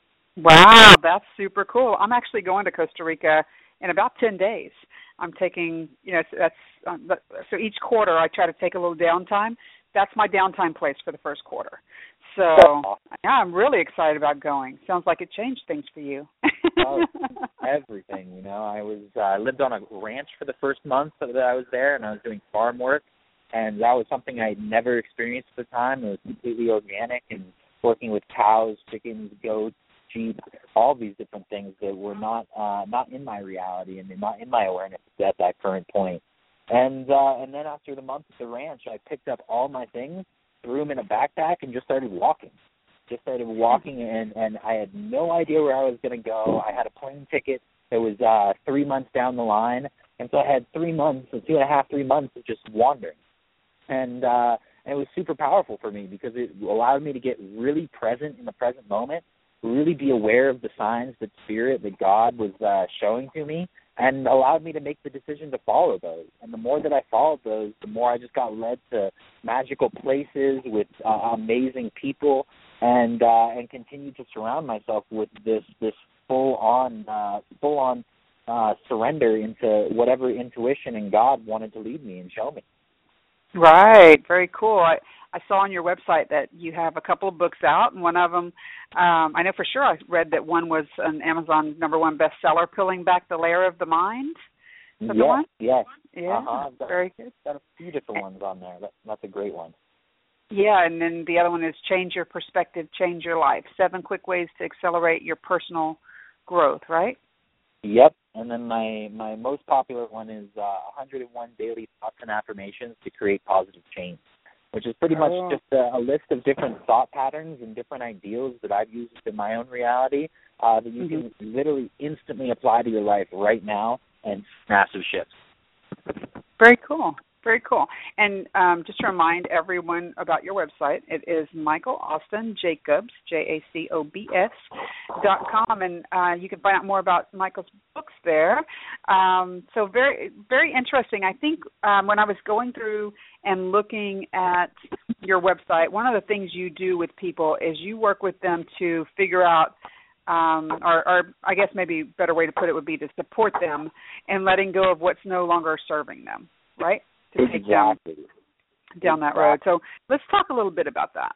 Wow, that's super cool. I'm actually going to Costa Rica in about ten days. I'm taking, you know, that's um, so each quarter I try to take a little downtime. That's my downtime place for the first quarter. So yeah, I'm really excited about going. Sounds like it changed things for you. Oh, everything, you know. I was I uh, lived on a ranch for the first month that I was there, and I was doing farm work, and that was something I had never experienced at the time. It was completely organic, and working with cows, chickens, goats, sheep, all these different things that were not uh, not in my reality and not in my awareness at that current point. And uh, and then after the month at the ranch, I picked up all my things, threw them in a backpack, and just started walking. Just started walking, and, and I had no idea where I was going to go. I had a plane ticket that was uh, three months down the line, and so I had three months, two and a half, three months of just wandering. And, uh, and it was super powerful for me because it allowed me to get really present in the present moment, really be aware of the signs that Spirit, that God was uh, showing to me, and allowed me to make the decision to follow those. And the more that I followed those, the more I just got led to magical places with uh, amazing people, and uh, and continued to surround myself with this this full on uh, full on uh, surrender into whatever intuition and God wanted to lead me and show me. Right, very cool. I, I saw on your website that you have a couple of books out, and one of them, um, I know for sure I read that one was an Amazon number one bestseller, Peeling Back the Layer of the Mind. Is that yes, the one? yes. Yeah, uh-huh. got, very good. Got a few different ones on there. That, that's a great one. Yeah, and then the other one is Change Your Perspective, Change Your Life. Seven quick ways to accelerate your personal growth, right? Yep. And then my, my most popular one is uh, one hundred one Daily Thoughts and Affirmations to Create Positive Change, which is pretty much oh. just a, a list of different thought patterns and different ideals that I've used in my own reality uh, that you mm-hmm. can literally instantly apply to your life right now and massive shifts. Very cool. Very cool. And um, just to remind everyone about your website, it is Michael Austin Jacobs, J A C O B S, dot com, and uh, you can find out more about Michael's books there. Um, so very, very interesting. I think um, when I was going through and looking at your website, one of the things you do with people is you work with them to figure out Um, or, or I guess maybe a better way to put it would be to support them in letting go of what's no longer serving them, right? To take exactly. them down that road. So let's talk a little bit about that.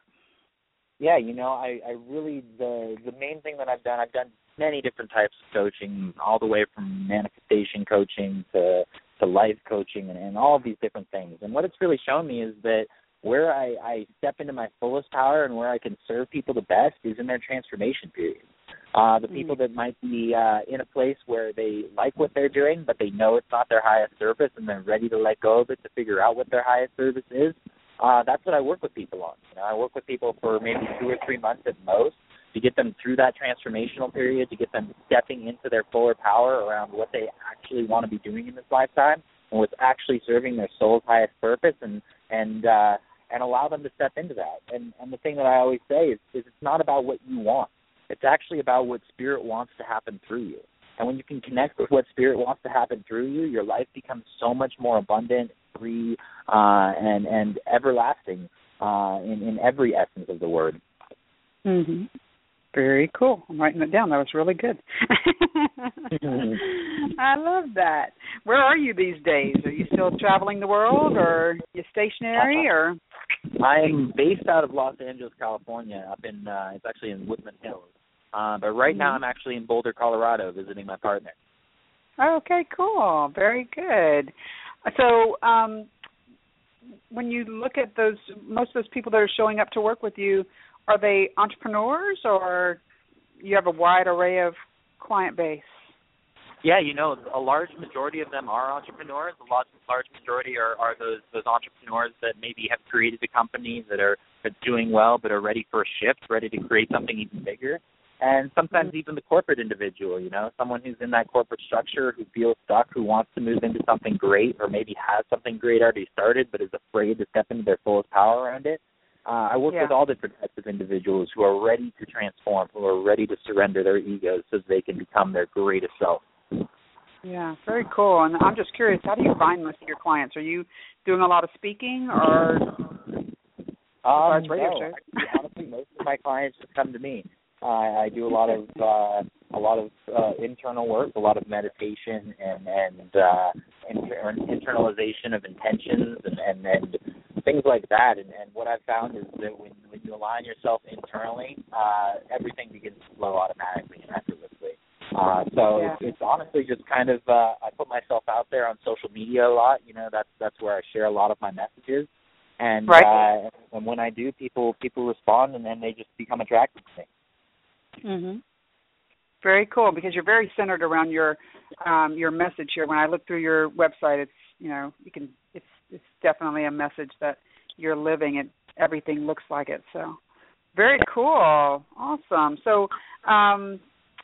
Yeah, you know, I, I really, the the main thing that I've done, I've done many different types of coaching, all the way from manifestation coaching to, to life coaching and, and all of these different things. And what it's really shown me is that where I, I step into my fullest power and where I can serve people the best is in their transformation period. Uh, the people that might be uh, in a place where they like what they're doing, but they know it's not their highest service and they're ready to let go of it to figure out what their highest service is, uh, that's what I work with people on. You know, I work with people for maybe two or three months at most to get them through that transformational period, to get them stepping into their fuller power around what they actually want to be doing in this lifetime and what's actually serving their soul's highest purpose, and and uh, and allow them to step into that. And, and the thing that I always say is, is it's not about what you want. It's actually about what Spirit wants to happen through you. And when you can connect with what Spirit wants to happen through you, your life becomes so much more abundant, free, uh, and and everlasting uh, in, in every essence of the word. Mm-hmm. Very cool. I'm writing it down. That was really good. I love that. Where are you these days? Are you still traveling the world, or are you stationary, or? I'm based out of Los Angeles, California, up in, uh, it's actually in Woodland Hills. Uh, but right mm-hmm. now I'm actually in Boulder, Colorado, visiting my partner. Okay, cool. Very good. So um, when you look at those, most of those people that are showing up to work with you, are they entrepreneurs, or you have a wide array of client base? Yeah, you know, a large majority of them are entrepreneurs. A large, large majority are, are those those entrepreneurs that maybe have created a company that are doing well but are ready for a shift, ready to create something even bigger. And sometimes even the corporate individual, you know, someone who's in that corporate structure who feels stuck, who wants to move into something great, or maybe has something great already started but is afraid to step into their fullest power around it. Uh, I work yeah. with all different types of individuals who are ready to transform, who are ready to surrender their egos so they can become their greatest self. Yeah, very cool. And I'm just curious, how do you find most of your clients? Are you doing a lot of speaking or um, radio no, shows? Actually, honestly, most of my clients just come to me. Uh, I do a lot of uh, a lot of uh, internal work, a lot of meditation, and and uh, inter- internalization of intentions, and, and, and things like that. And, and what I've found is that when, when you align yourself internally, uh, everything begins to flow automatically and effortlessly. Uh, so yeah. it's, it's honestly just kind of uh, I put myself out there on social media a lot. You know, that's that's where I share a lot of my messages. And right. uh, and when I do, people people respond, and then they just become attracted to me. Mhm. Very cool, because you're very centered around your um, your message here. When I look through your website, it's you know you can it's it's definitely a message that you're living. It everything looks like it. So very cool, awesome. So um,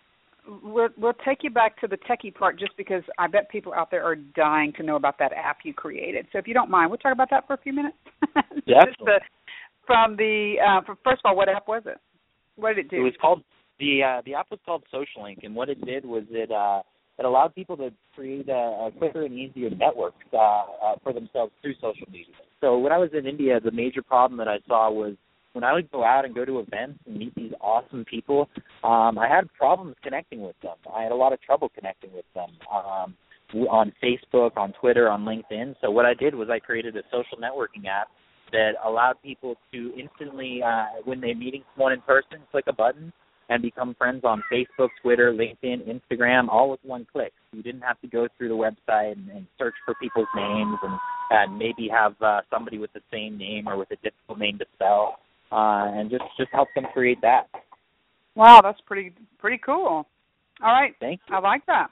we'll we'll take you back to the techie part, just because I bet people out there are dying to know about that app you created. So if you don't mind, we'll talk about that for a few minutes. Yeah. Just the, from the uh, from, first of all, what app was it? What did it do? It was called the uh, the app was called SocialLink, and what it did was it uh, it allowed people to create a, a quicker and easier network uh, uh, for themselves through social media. So when I was in India, the major problem that I saw was when I would go out and go to events and meet these awesome people, um, I had problems connecting with them. I had a lot of trouble connecting with them um, on Facebook, on Twitter, on LinkedIn. So what I did was I created a social networking app that allowed people to instantly, uh, when they're meeting someone in person, click a button and become friends on Facebook, Twitter, LinkedIn, Instagram, all with one click. You didn't have to go through the website and, and search for people's names and, and maybe have uh, somebody with the same name or with a difficult name to spell, uh, and just, just help them create that. Wow, that's pretty pretty cool. All right, Thank you. I like that.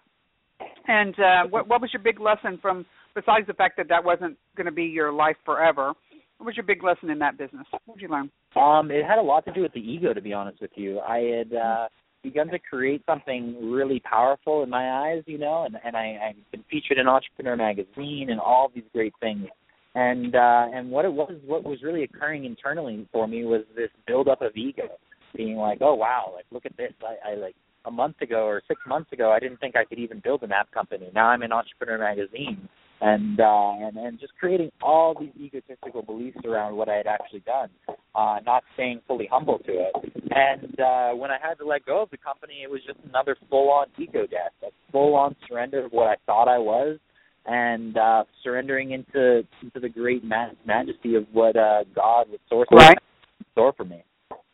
And uh, what what was your big lesson from, besides the fact that that wasn't going to be your life forever? What was your big lesson in that business? What did you learn? Um, it had a lot to do with the ego, to be honest with you. I had uh, begun to create something really powerful in my eyes, you know, and, and I, I've been featured in Entrepreneur Magazine and all these great things. And uh, and what it was, what was really occurring internally for me was this buildup of ego, being like, oh wow, like look at this. I, I like a month ago or six months ago, I didn't think I could even build an app company. Now I'm in Entrepreneur Magazine. And, uh, and and just creating all these egotistical beliefs around what I had actually done, uh, not staying fully humble to it. And uh, when I had to let go of the company, it was just another full-on ego death, a full-on surrender of what I thought I was, and uh, surrendering into into the great ma- majesty of what uh, God was source right. in store for me.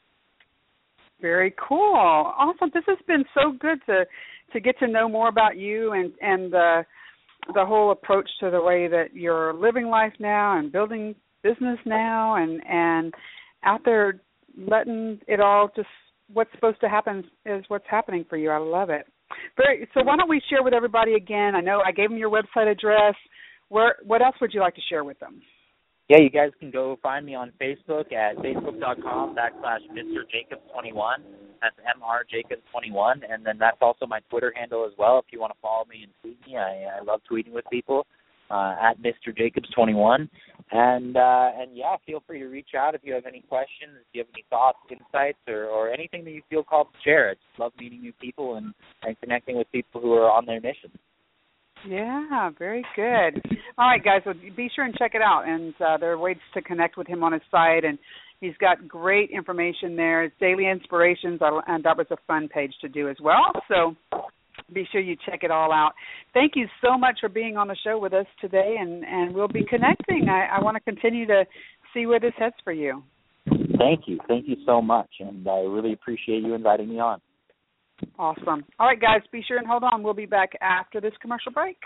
Very cool, awesome. This has been so good to to get to know more about you and and. Uh, the whole approach to the way that you're living life now and building business now and and out there letting it all just what's supposed to happen is what's happening for you. I love it. Very, so why don't we share with everybody again? I know I gave them your website address. Where, what else would you like to share with them? Yeah, you guys can go find me on Facebook at facebook.com backslash Mr. Jacobs twenty-one. That's M R Jacobs twenty-one. And then that's also my Twitter handle as well. If you want to follow me and tweet me, I, I love tweeting with people, uh, at Mister Jacobs twenty-one. And, uh, and yeah, feel free to reach out if you have any questions, if you have any thoughts, insights, or, or anything that you feel called to share. I just love meeting new people and, and connecting with people who are on their mission. Yeah, very good. All right, guys, well, be sure and check it out. And uh, there are ways to connect with him on his site, and he's got great information there. It's daily inspirations, and that was a fun page to do as well. So be sure you check it all out. Thank you so much for being on the show with us today, and, and we'll be connecting. I, I want to continue to see where this heads for you. Thank you. Thank you so much, and I really appreciate you inviting me on. Awesome. All right, guys, be sure and hold on. We'll be back after this commercial break.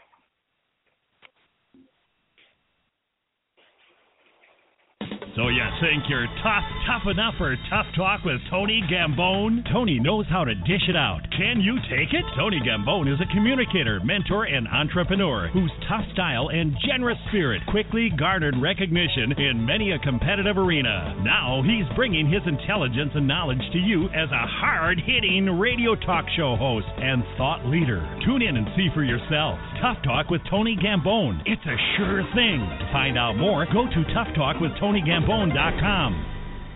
So you think you're tough, tough enough for Tough Talk with Tony Gambone? Tony knows how to dish it out. Can you take it? Tony Gambone is a communicator, mentor, and entrepreneur whose tough style and generous spirit quickly garnered recognition in many a competitive arena. Now he's bringing his intelligence and knowledge to you as a hard-hitting radio talk show host and thought leader. Tune in and see for yourself. Tough Talk with Tony Gambone. It's a sure thing. To find out more, go to tough talk with tony gambone dot com.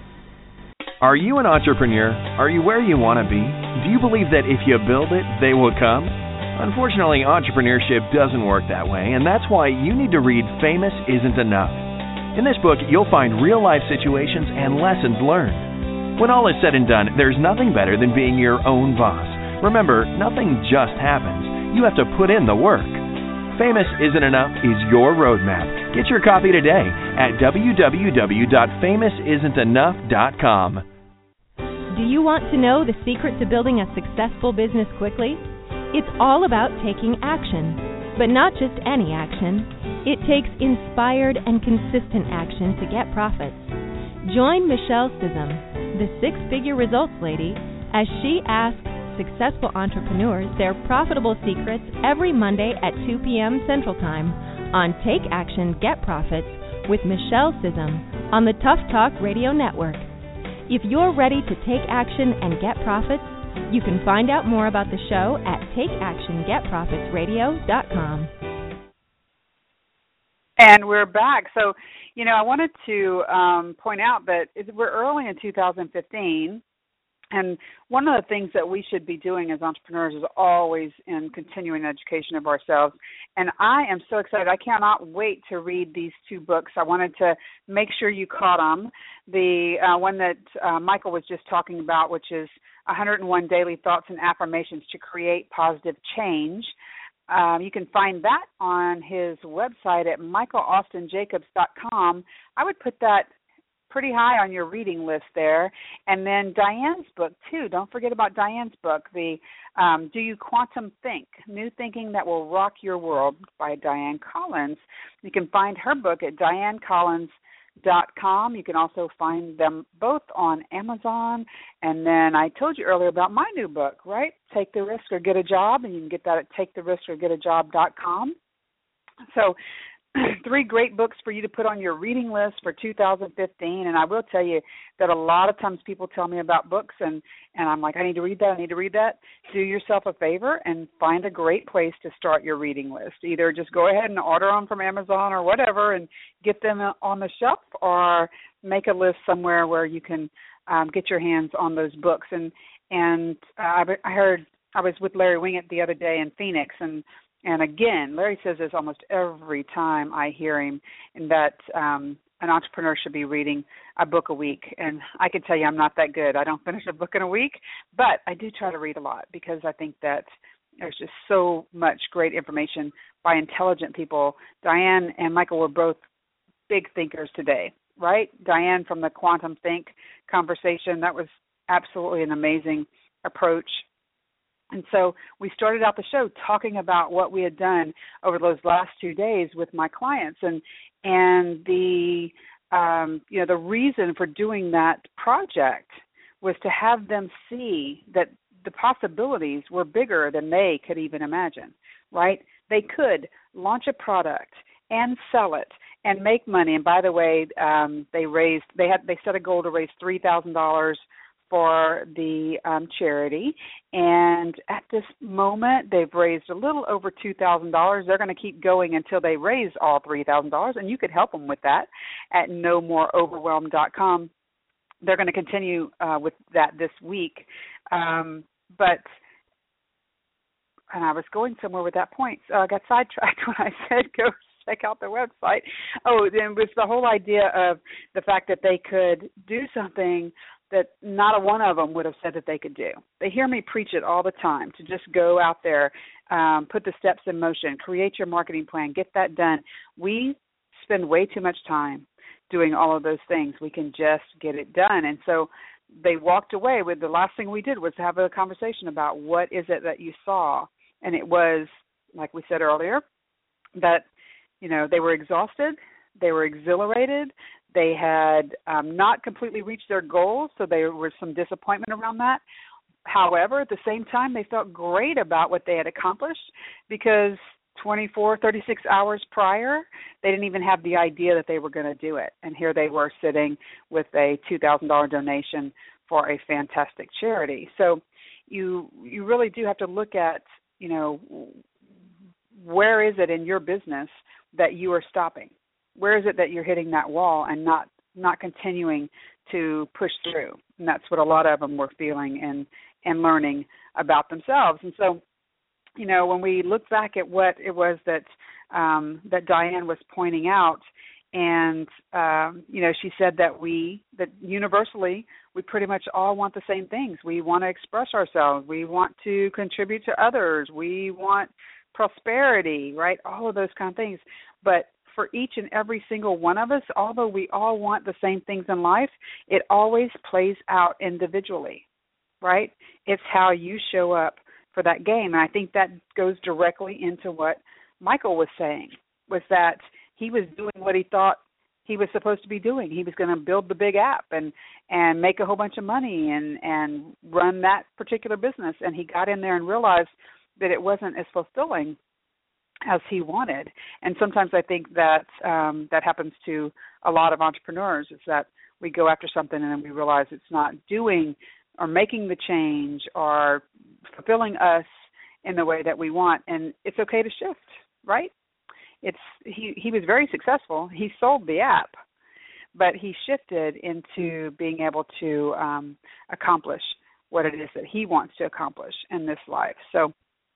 Are you an entrepreneur? Are you where you want to be? Do you believe that if you build it, they will come? Unfortunately, entrepreneurship doesn't work that way, and that's why you need to read Famous Isn't Enough. In this book, you'll find real-life situations and lessons learned. When all is said and done, there's nothing better than being your own boss. Remember, nothing just happens. You have to put in the work. Famous Isn't Enough is your roadmap. Get your copy today at w w w dot famous isn't enough dot com. Do you want to know the secret to building a successful business quickly? It's all about taking action, but not just any action. It takes inspired and consistent action to get profits. Join Michelle Sissom, the six-figure results lady, as she asks successful entrepreneurs their profitable secrets every Monday at two p.m. Central Time on Take Action, Get Profits with Michelle Sissom on the Tough Talk Radio Network. If you're ready to take action and get profits, you can find out more about the show at take action get profits radio dot com. And we're back. So, you know, I wanted to um, point out that we're early in two thousand fifteen, and one of the things that we should be doing as entrepreneurs is always in continuing education of ourselves. And I am so excited. I cannot wait to read these two books. I wanted to make sure you caught them. The uh, one that uh, Michael was just talking about, which is one hundred one Daily Thoughts and Affirmations to Create Positive Change. Um, you can find that on his website at michael austin jacobs dot com. I would put that pretty high on your reading list there. And then Diane's book, too. Don't forget about Diane's book, the um, Do You Quantum Think? New Thinking That Will Rock Your World by Diane Collins. You can find her book at diane collins dot com. You can also find them both on Amazon. And then I told you earlier about my new book, right? Take the Risk or Get a Job, and you can get that at take the risk or get a job dot com. So three great books for you to put on your reading list for two thousand fifteen. And I will tell you that a lot of times people tell me about books, and, and I'm like, I need to read that, I need to read that. Do yourself a favor and find a great place to start your reading list. Either just go ahead and order them from Amazon or whatever and get them on the shelf, or make a list somewhere where you can um, get your hands on those books. And, and uh, I heard, I was with Larry Wingett the other day in Phoenix, and And again, Larry says this almost every time I hear him, in that um, an entrepreneur should be reading a book a week. And I can tell you I'm not that good. I don't finish a book in a week, but I do try to read a lot because I think that there's just so much great information by intelligent people. Diane and Michael were both big thinkers today, right? Diane from the Quantum Think conversation, that was absolutely an amazing approach. And so we started out the show talking about what we had done over those last two days with my clients, and and the um, you know the reason for doing that project was to have them see that the possibilities were bigger than they could even imagine. Right? They could launch a product and sell it and make money. And by the way, um, they raised they had they set a goal to raise three thousand dollars for the um, charity, and at this moment they've raised a little over two thousand dollars. They're going to keep going until they raise all three thousand dollars, and you could help them with that at no more overwhelmed dot com. They're going to continue uh, with that this week. Um, but, and I was going somewhere with that point, so I got sidetracked when I said go check out their website. Oh, then it was the whole idea of the fact that they could do something that not a one of them would have said that they could do. They hear me preach it all the time, to just go out there, um, put the steps in motion, create your marketing plan, get that done. We spend way too much time doing all of those things. We can just get it done. And so they walked away with the last thing we did was have a conversation about what is it that you saw. And it was, like we said earlier, that, you know, they were exhausted, they were exhilarated, they had um, not completely reached their goals, so there was some disappointment around that. However, at the same time, they felt great about what they had accomplished, because twenty-four, thirty-six hours prior, they didn't even have the idea that they were going to do it. And here they were sitting with a two thousand dollars donation for a fantastic charity. So you you really do have to look at, you know, where is it in your business that you are stopping? Where is it that you're hitting that wall and not not continuing to push through. And that's what a lot of them were feeling and, and learning about themselves. And so, you know, when we look back at what it was that um, that Diane was pointing out, and, um, you know, she said that we, that universally, we pretty much all want the same things. We want to express ourselves. We want to contribute to others. We want prosperity, right? All of those kind of things. But for each and every single one of us, although we all want the same things in life, it always plays out individually, right? It's how you show up for that game. And I think that goes directly into what Michael was saying, was that he was doing what he thought he was supposed to be doing. He was going to build the big app and, and make a whole bunch of money and, and run that particular business. And he got in there and realized that it wasn't as fulfilling as he wanted. And sometimes I think that um, that happens to a lot of entrepreneurs, is that we go after something and then we realize it's not doing or making the change or fulfilling us in the way that we want. And it's okay to shift, right? It's he, he was very successful. He sold the app, but he shifted into being able to um, accomplish what it is that he wants to accomplish in this life. So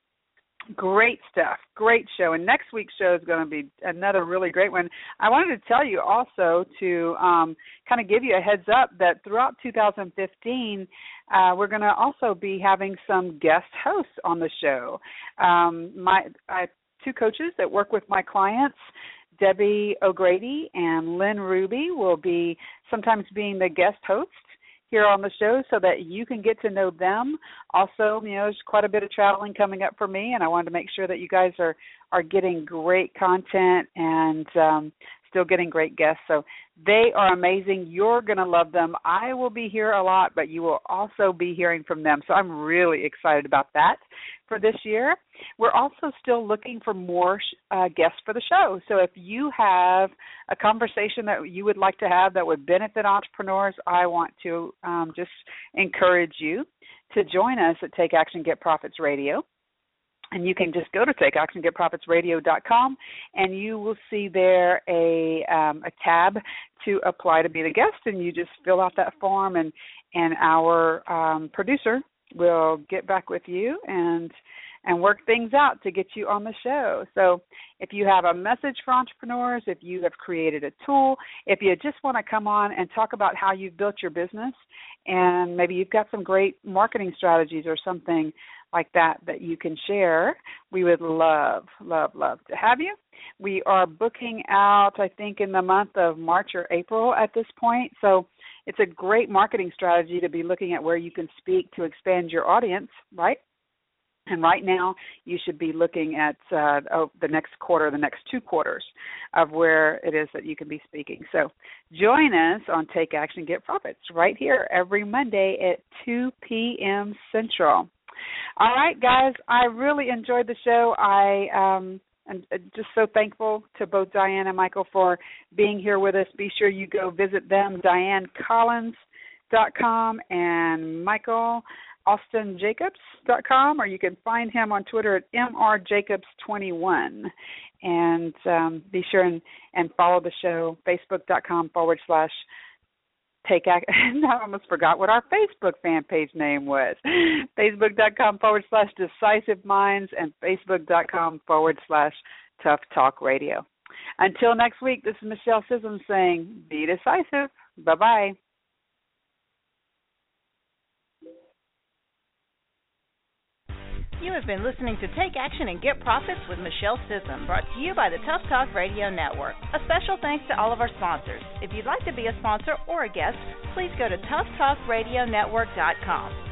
great stuff, great show. And next week's show is going to be another really great one. I wanted to tell you also to um, kind of give you a heads up that throughout two thousand fifteen, uh, we're going to also be having some guest hosts on the show. Um, my I, two coaches that work with my clients, Debbie O'Grady and Lynn Ruby, will be sometimes being the guest hosts here on the show so that you can get to know them. Also, you know, there's quite a bit of traveling coming up for me, and I wanted to make sure that you guys are, are getting great content and um, still getting great guests. So they are amazing. You're going to love them. I will be here a lot, but you will also be hearing from them. So I'm really excited about that for this year. We're also still looking for more uh, guests for the show. So if you have a conversation that you would like to have that would benefit entrepreneurs, I want to um, just encourage you to join us at Take Action Get Profits Radio. And you can just go to take action get profits radio dot com, and you will see there a um, a tab to apply to be the guest, and you just fill out that form, and, and our um, producer will get back with you and and work things out to get you on the show. So if you have a message for entrepreneurs, if you have created a tool, if you just want to come on and talk about how you've built your business, and maybe you've got some great marketing strategies or something like that that you can share, we would love, love, love to have you. We are booking out, I think, in the month of March or April at this point. So it's a great marketing strategy to be looking at where you can speak to expand your audience, right? And right now, you should be looking at uh, oh, the next quarter, the next two quarters of where it is that you can be speaking. So join us on Take Action, Get Profits right here every Monday at two p.m. Central. All right, guys, I really enjoyed the show. I um, am just so thankful to both Diane and Michael for being here with us. Be sure you go visit them, diane collins dot com and Michael Austin Jacobs dot com, or you can find him on Twitter at M R Jacobs twenty-one. And um, be sure and, and follow the show, facebook.com forward slash Take Action. I almost forgot what our Facebook fan page name was. Facebook.com forward slash Decisive Minds and Facebook.com forward slash Tough Talk Radio. Until next week, this is Michelle Sissom saying, be decisive. Bye-bye. You have been listening to Take Action and Get Profits with Michelle Sissom, brought to you by the Tough Talk Radio Network. A special thanks to all of our sponsors. If you'd like to be a sponsor or a guest, please go to tough talk radio network dot com.